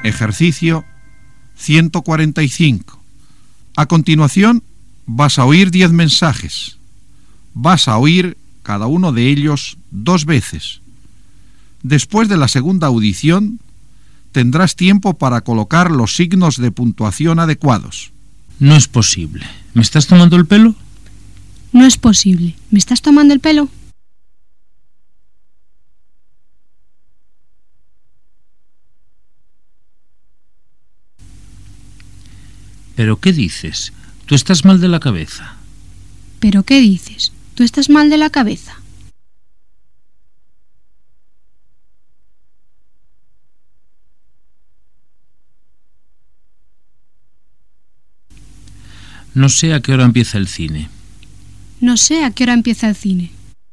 Ejercicio 145. A continuación, vas a oír 10 mensajes. Vas a oír cada uno de ellos 2 veces. Después de la segunda audición, tendrás tiempo para colocar los signos de puntuación adecuados. No es posible. ¿Me estás tomando el pelo? No es posible. ¿Me estás tomando el pelo? ¿Pero qué dices? Tú estás mal de la cabeza. ¿Pero qué dices? ¿Tú estás mal de la cabeza? No sé a qué hora empieza el cine. No sé a qué hora empieza el cine.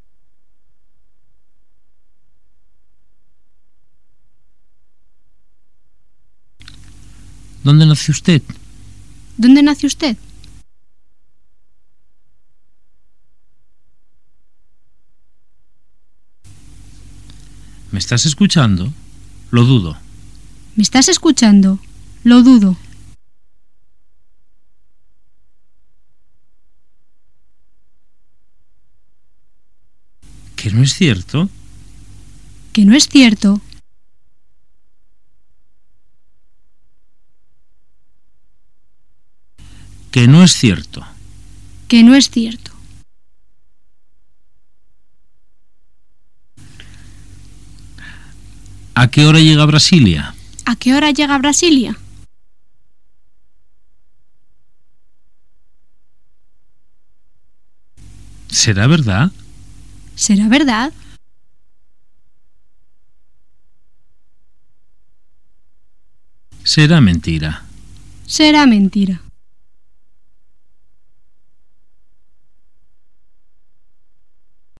¿Dónde nació usted? ¿Dónde nació usted? ¿Me estás escuchando? Lo dudo. ¿Me estás escuchando? Lo dudo. ¿Que no es cierto? ¿Que no es cierto? Que no es cierto. ¿Que no es cierto? ¿A qué hora llega a Brasilia? ¿A qué hora llega a Brasilia? ¿Será verdad? ¿Será verdad? Será mentira. Será mentira.